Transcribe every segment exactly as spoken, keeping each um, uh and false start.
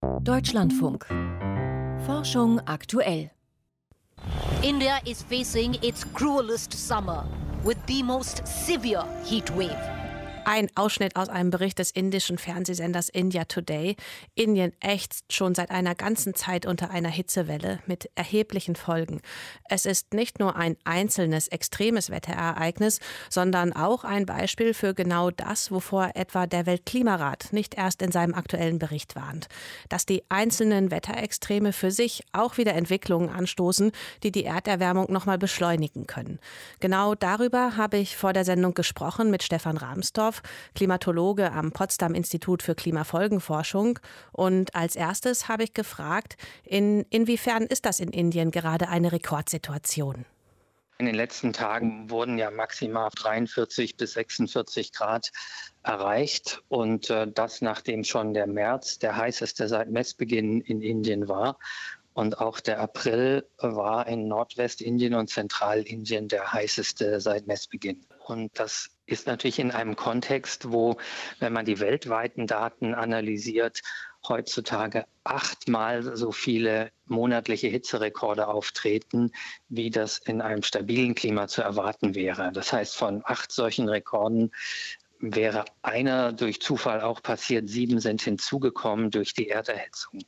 Deutschlandfunk. Forschung aktuell. India is facing its cruelest summer with the most severe heat wave. Ein Ausschnitt aus einem Bericht des indischen Fernsehsenders India Today. Indien ächzt schon seit einer ganzen Zeit unter einer Hitzewelle mit erheblichen Folgen. Es ist nicht nur ein einzelnes extremes Wetterereignis, sondern auch ein Beispiel für genau das, wovor etwa der Weltklimarat nicht erst in seinem aktuellen Bericht warnt. Dass die einzelnen Wetterextreme für sich auch wieder Entwicklungen anstoßen, die die Erderwärmung noch mal beschleunigen können. Genau darüber habe ich vor der Sendung gesprochen mit Stefan Rahmstorff, Klimatologe am Potsdam-Institut für Klimafolgenforschung. Und als erstes habe ich gefragt, in, inwiefern ist das in Indien gerade eine Rekordsituation? In den letzten Tagen wurden ja maximal dreiundvierzig bis sechsundvierzig Grad erreicht. Und äh, das, nachdem schon der März der heißeste seit Messbeginn in Indien war. Und auch der April war in Nordwestindien und Zentralindien der heißeste seit Messbeginn. Und das ist natürlich in einem Kontext, wo, wenn man die weltweiten Daten analysiert, heutzutage achtmal so viele monatliche Hitzerekorde auftreten, wie das in einem stabilen Klima zu erwarten wäre. Das heißt, von acht solchen Rekorden wäre einer durch Zufall auch passiert, sieben sind hinzugekommen durch die Erderhitzung.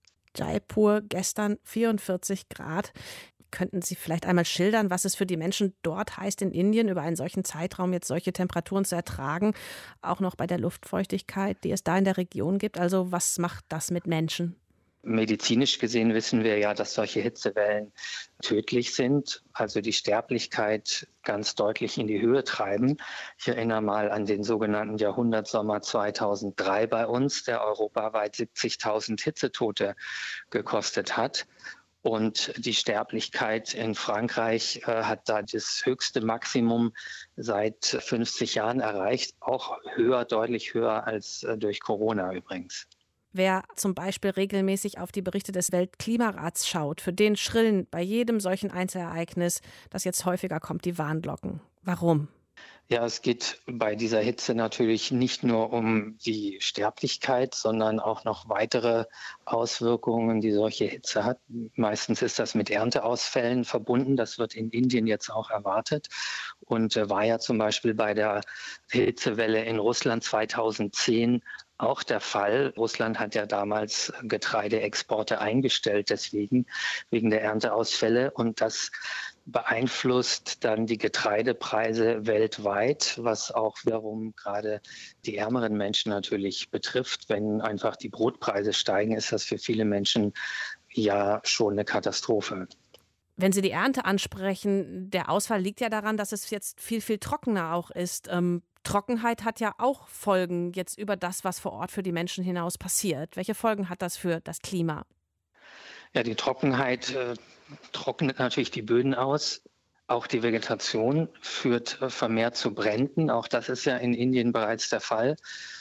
Jaipur gestern vierundvierzig Grad. Könnten Sie vielleicht einmal schildern, was es für die Menschen dort heißt in Indien, über einen solchen Zeitraum jetzt solche Temperaturen zu ertragen, auch noch bei der Luftfeuchtigkeit, die es da in der Region gibt? Also was macht das mit Menschen? Medizinisch gesehen wissen wir ja, dass solche Hitzewellen tödlich sind, also die Sterblichkeit ganz deutlich in die Höhe treiben. Ich erinnere mal an den sogenannten Jahrhundertsommer zweitausenddrei bei uns, der europaweit siebzigtausend Hitzetote gekostet hat. Und die Sterblichkeit in Frankreich äh, hat da das höchste Maximum seit fünfzig Jahren erreicht, auch höher, deutlich höher als äh, durch Corona übrigens. Wer zum Beispiel regelmäßig auf die Berichte des Weltklimarats schaut, für den schrillen bei jedem solchen Einzelereignis, das jetzt häufiger kommt, die Warnglocken. Warum? Ja, es geht bei dieser Hitze natürlich nicht nur um die Sterblichkeit, sondern auch noch weitere Auswirkungen, die solche Hitze hat. Meistens ist das mit Ernteausfällen verbunden. Das wird in Indien jetzt auch erwartet und war ja zum Beispiel bei der Hitzewelle in Russland zweitausendzehn auch der Fall. Russland hat ja damals Getreideexporte eingestellt, deswegen wegen der Ernteausfälle. Und das beeinflusst dann die Getreidepreise weltweit, was auch wiederum gerade die ärmeren Menschen natürlich betrifft. Wenn einfach die Brotpreise steigen, ist das für viele Menschen ja schon eine Katastrophe. Wenn Sie die Ernte ansprechen, der Ausfall liegt ja daran, dass es jetzt viel, viel trockener auch ist. Ähm, Trockenheit hat ja auch Folgen jetzt über das, was vor Ort für die Menschen hinaus passiert. Welche Folgen hat das für das Klima? Ja, die Trockenheit äh, trocknet natürlich die Böden aus. Auch die Vegetation führt äh, vermehrt zu Bränden. Auch das ist ja in Indien bereits der Fall.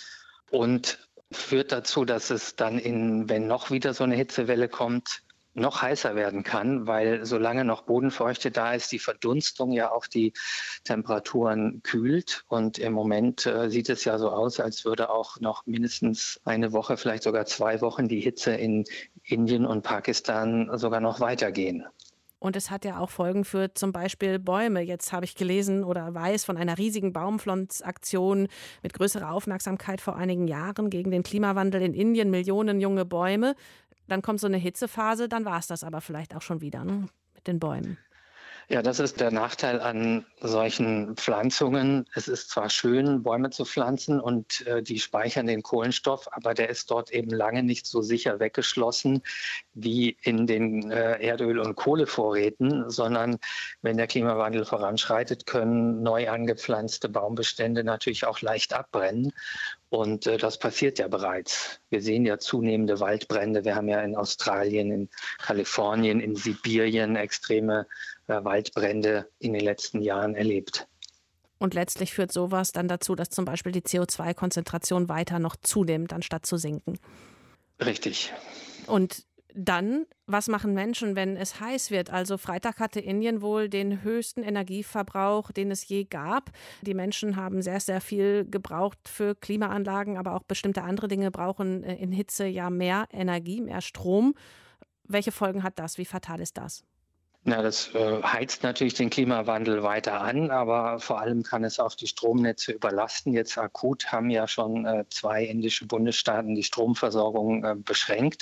Und führt dazu, dass es dann, in, wenn noch wieder so eine Hitzewelle kommt, noch heißer werden kann, weil solange noch Bodenfeuchte da ist, die Verdunstung ja auch die Temperaturen kühlt. Und im Moment äh, sieht es ja so aus, als würde auch noch mindestens eine Woche, vielleicht sogar zwei Wochen die Hitze in Indien und Pakistan sogar noch weitergehen. Und es hat ja auch Folgen für zum Beispiel Bäume. Jetzt habe ich gelesen oder weiß von einer riesigen Baumpflanzaktion mit größerer Aufmerksamkeit vor einigen Jahren gegen den Klimawandel in Indien. Millionen junge Bäume. Dann kommt so eine Hitzephase, dann war es das aber vielleicht auch schon wieder, ne? Mit den Bäumen. Ja, das ist der Nachteil an solchen Pflanzungen. Es ist zwar schön, Bäume zu pflanzen und äh, die speichern den Kohlenstoff, aber der ist dort eben lange nicht so sicher weggeschlossen wie in den äh, Erdöl- und Kohlevorräten, sondern wenn der Klimawandel voranschreitet, können neu angepflanzte Baumbestände natürlich auch leicht abbrennen. Und äh, das passiert ja bereits. Wir sehen ja zunehmende Waldbrände. Wir haben ja in Australien, in Kalifornien, in Sibirien extreme äh, Waldbrände in den letzten Jahren erlebt. Und letztlich führt sowas dann dazu, dass zum Beispiel die C O zwei Konzentration weiter noch zunimmt, anstatt zu sinken. Richtig. Und Dann, was machen Menschen, wenn es heiß wird? Also Freitag hatte Indien wohl den höchsten Energieverbrauch, den es je gab. Die Menschen haben sehr, sehr viel gebraucht für Klimaanlagen, aber auch bestimmte andere Dinge brauchen in Hitze ja mehr Energie, mehr Strom. Welche Folgen hat das? Wie fatal ist das? Na, das äh, heizt natürlich den Klimawandel weiter an, aber vor allem kann es auch die Stromnetze überlasten. Jetzt akut haben ja schon äh, zwei indische Bundesstaaten die Stromversorgung äh, beschränkt.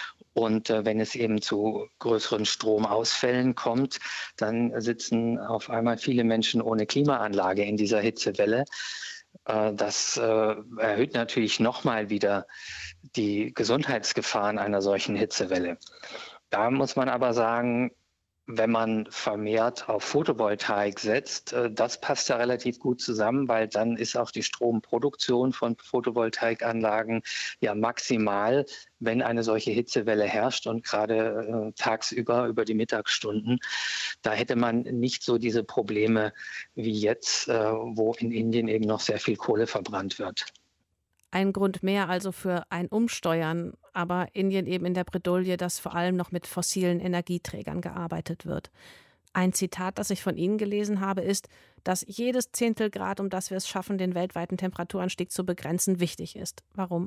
Und äh, wenn es eben zu größeren Stromausfällen kommt, dann sitzen auf einmal viele Menschen ohne Klimaanlage in dieser Hitzewelle. Äh, das äh, erhöht natürlich nochmal wieder die Gesundheitsgefahren einer solchen Hitzewelle. Da muss man aber sagen, wenn man vermehrt auf Photovoltaik setzt, das passt ja relativ gut zusammen, weil dann ist auch die Stromproduktion von Photovoltaikanlagen ja maximal, wenn eine solche Hitzewelle herrscht und gerade äh, tagsüber über die Mittagsstunden. Da hätte man nicht so diese Probleme wie jetzt, äh, wo in Indien eben noch sehr viel Kohle verbrannt wird. Ein Grund mehr also für ein Umsteuern, aber Indien eben in der Bredouille, dass vor allem noch mit fossilen Energieträgern gearbeitet wird. Ein Zitat, das ich von Ihnen gelesen habe, ist, dass jedes Zehntelgrad, um das wir es schaffen, den weltweiten Temperaturanstieg zu begrenzen, wichtig ist. Warum?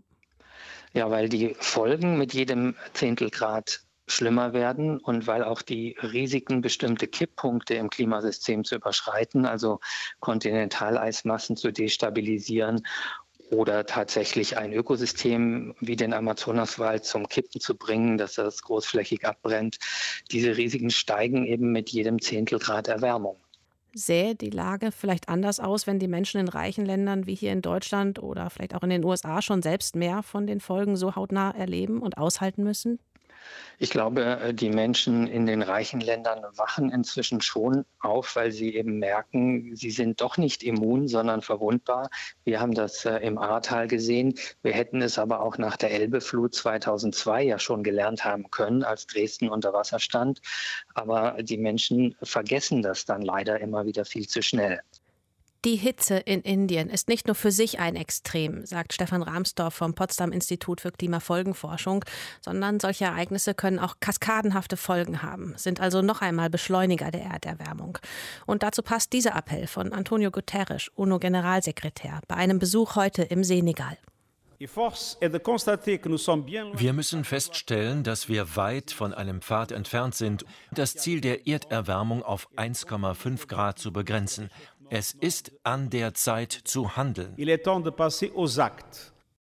Ja, weil die Folgen mit jedem Zehntelgrad schlimmer werden und weil auch die Risiken, bestimmte Kipppunkte im Klimasystem zu überschreiten, also Kontinentaleismassen zu destabilisieren oder tatsächlich ein Ökosystem wie den Amazonaswald zum Kippen zu bringen, dass das großflächig abbrennt. Diese Risiken steigen eben mit jedem Zehntelgrad Erwärmung. Sähe die Lage vielleicht anders aus, wenn die Menschen in reichen Ländern wie hier in Deutschland oder vielleicht auch in den U S A schon selbst mehr von den Folgen so hautnah erleben und aushalten müssen? Ich glaube, die Menschen in den reichen Ländern wachen inzwischen schon auf, weil sie eben merken, sie sind doch nicht immun, sondern verwundbar. Wir haben das äh, im Ahrtal gesehen. Wir hätten es aber auch nach der Elbeflut zweitausendzwei ja schon gelernt haben können, als Dresden unter Wasser stand. Aber die Menschen vergessen das dann leider immer wieder viel zu schnell. Die Hitze in Indien ist nicht nur für sich ein Extrem, sagt Stefan Rahmsdorf vom Potsdam-Institut für Klimafolgenforschung, sondern solche Ereignisse können auch kaskadenhafte Folgen haben, sind also noch einmal Beschleuniger der Erderwärmung. Und dazu passt dieser Appell von Antonio Guterres, UNO-Generalsekretär, bei einem Besuch heute im Senegal. Wir müssen feststellen, dass wir weit von einem Pfad entfernt sind, das Ziel der Erderwärmung auf eins Komma fünf Grad zu begrenzen. Es ist an der Zeit zu handeln.